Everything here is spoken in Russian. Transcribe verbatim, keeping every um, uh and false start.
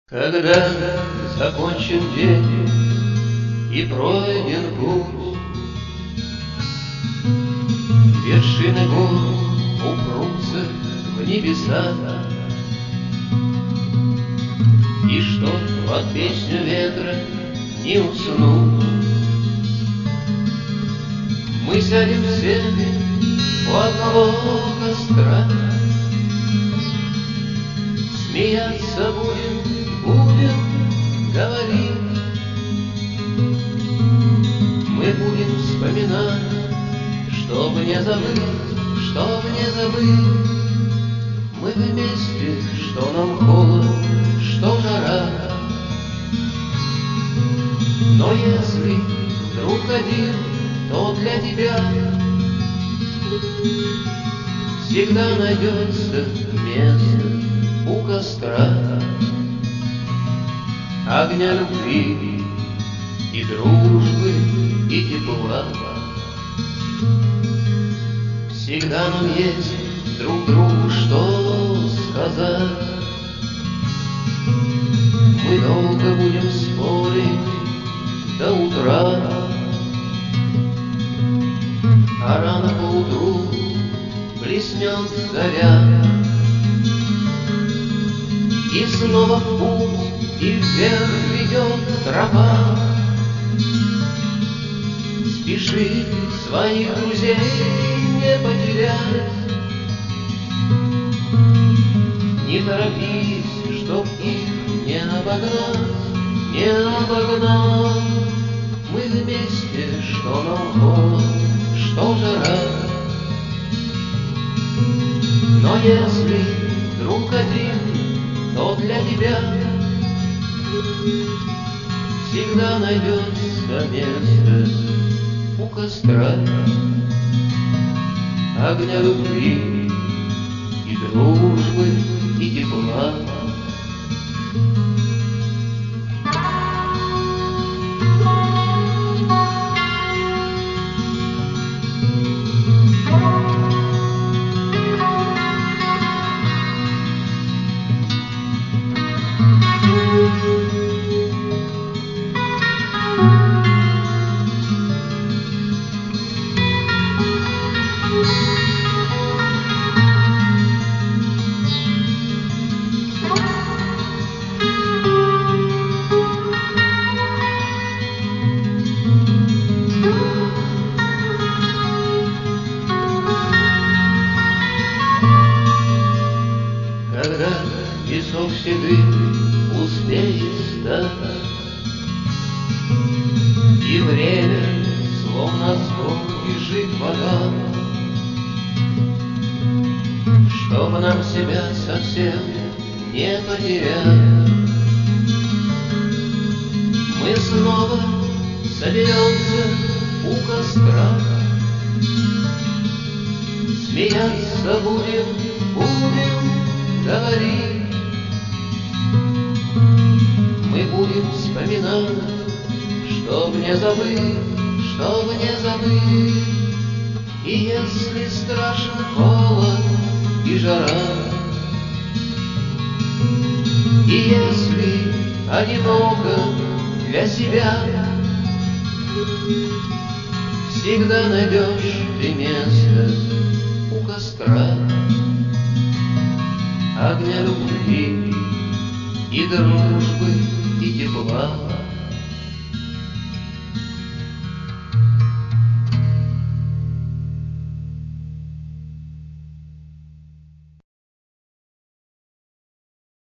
Когда закончен день и пройден путь, вершины гор упрутся в небеса, и чтоб под песню ветра не уснуть, мы сядем все у одного костра, смеяться будем, будем говорить, мы будем вспоминать, чтобы не забыть, чтобы не забыть. Мы вместе, что нам холод, что жара. Но если вдруг один, то для тебя всегда найдется место у костра, огня любви и дружбы и тепла. Всегда нам есть друг другу что сказать. Мы долго будем спорить до утра, а рано поутру блеснет заря, и снова в путь и вверх ведет тропа. Спеши своих друзей не потерять, не торопись, чтоб их не обогнать, не обогнать. Мы вместе, что нам холод, что жара. Но если вдруг один, то для тебя всегда найдется место у костра, огня любви и дружбы и тепла. Когда песок седых успеет стать, и время, словно скок, бежит вода, чтобы нам себя совсем не потерять, мы снова соберемся у костра, смеяться будем, будем говорить, мы будем вспоминать, чтоб не забыть, чтоб не забыть. И если страшен холод и жара, и если одиноко для себя, всегда найдешь ты место у костра, огня любви и дружбы и тепла.